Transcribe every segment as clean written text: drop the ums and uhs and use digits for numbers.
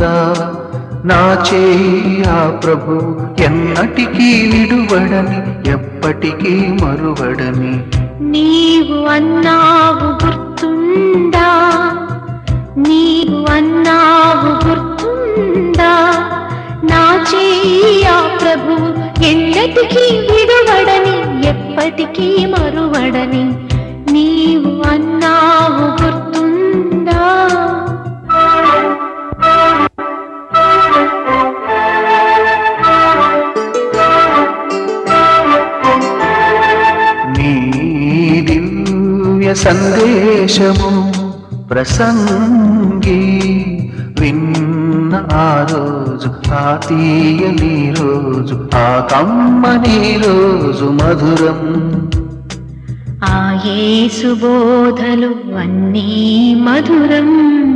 గుర్తుందా నా చేయి ఆ ప్రభు ఎన్నటికీ విడువడని ఎప్పటికీ మరువడని. నీవు అన్నావు గుర్తుందా, నీవు అన్నావు గుర్తుందా నా చేయి ఆ ప్రభు ఎన్నటికీ విడువడని ఎప్పటికీ మరువడని. నీవు అన్నావు గుర్తుందా. నీ దివ్య సందేశము ప్రసంగి విన్న ఆ రోజు, ఆ తీయని రోజు, ఆ కమ్మని రోజు మధురం. ఆ యేసు బోధలు అన్నీ మధురం.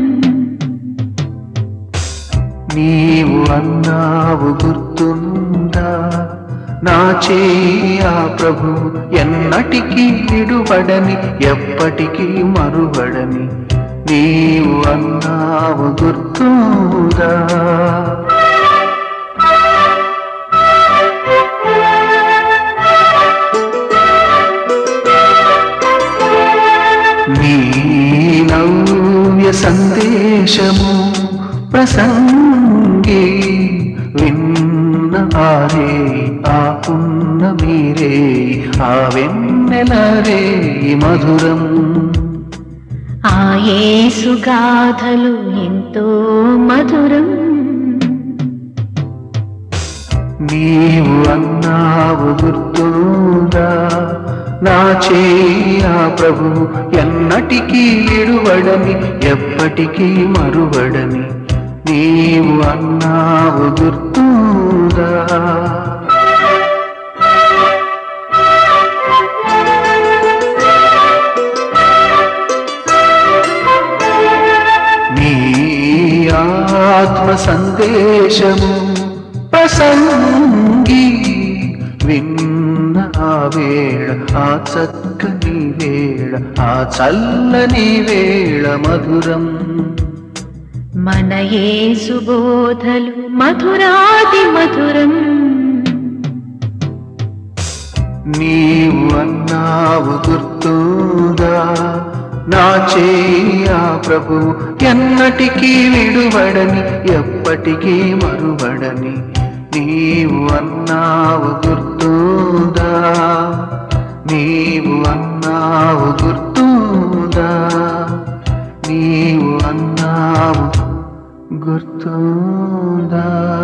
నీవు అన్నావు గుర్తుందా నా చేయి ఆ ప్రభు ఎన్నటికీ విడువడని ఎప్పటికీ మరువడని. నీవు అన్నావు గుర్తుందా. నీ నవ్య సందేశము ప్రసంగి విన్న ఆరే ఆ పున్న మీరే ఆ వెన్నెలరే మధురం. ఆ యేసు గాథలు ఎంతో మధురం. నీవు అన్నావు గుర్తుందా నా చేయి ఆ ప్రభు ఎన్నటికీ విడువడని ఎప్పటికీ మరువడని. నీవు అన్నావు గుర్తుందా. నీ ఆత్మ సందేశము ప్రసంగి విన్న ఆ వేళ, ఆ చక్కని వేళ, ఆ చల్లని వేళ మధురం. మన యేసు బోధలు మధురాది మధురం. నీవు అన్నావు గుర్తుందా నా చేయి ఆ ప్రభు ఎన్నటికీ విడువడని ఎప్పటికీ మరువడని. నీవు అన్నావు గుర్తుందా, నీవు అన్నావు గుర్తుందా, నీవు అన్నావు గుర్తుందా.